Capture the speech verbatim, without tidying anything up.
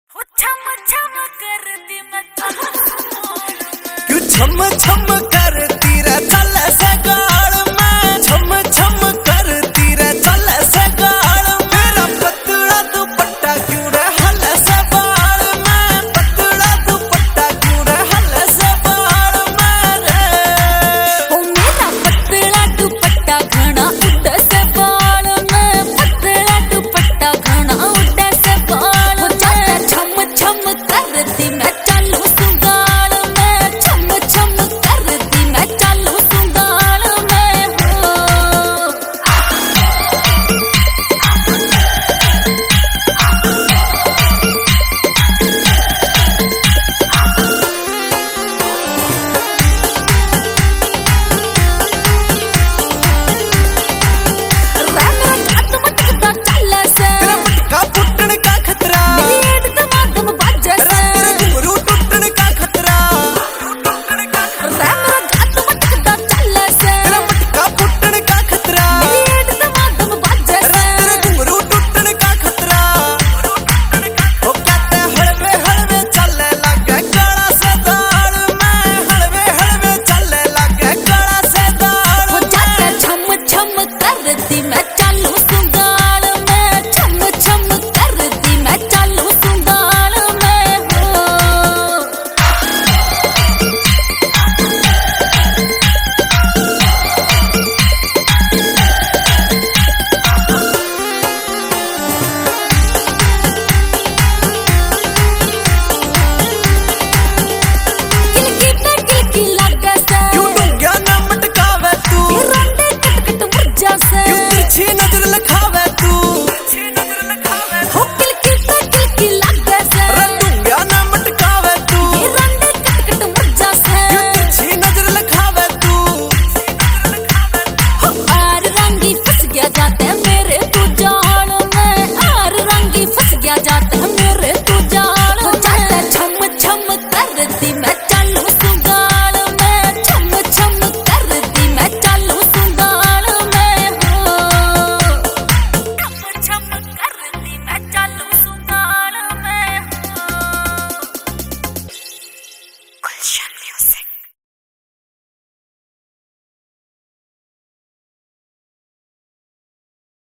क्यों छम छम करती रे चल से गाल में छम छम करती रे चल से गाल मेरा पतला दुपट्टा क्यों रे हल से बाल में पतला दुपट्टा क्यों रे हल से बाल में रे ओ मेरा पतला दुपट्टा घना उड़ से बाल में पतला दुपट्टा घना उड़ से बाल में छम छम करती मैं चालू सुगाल में छम छम करती मैं चालू सुगाल में हो तेरा मटका फुटने का खतरा तेरा घुंघरू टूटने का खतरा तेरा मटका फुटने का खतरा तेरा घुंघरू टूटने का खतरा वो कहते हलवे हलवे चलने लगे काला से दाल में हलवे हलवे चलने लगे काला से दाल में छम छम करती मैं चालू सुगाल में छम छम करती मैं चालू सुगाल में हो किलकी पे किलकी लगे से क्यों डूंगा ना मटकावे तू रंडे कट कट मुरझा से क्यों तिरछी नजर लखावे तू हो किलकी पे किलकी लगे से डूंगा ना मटकावे तू रंडे कट कट मुरझा से क्यों तिरछी नजर लखावे तू हो आर रंगी फंस गया जाते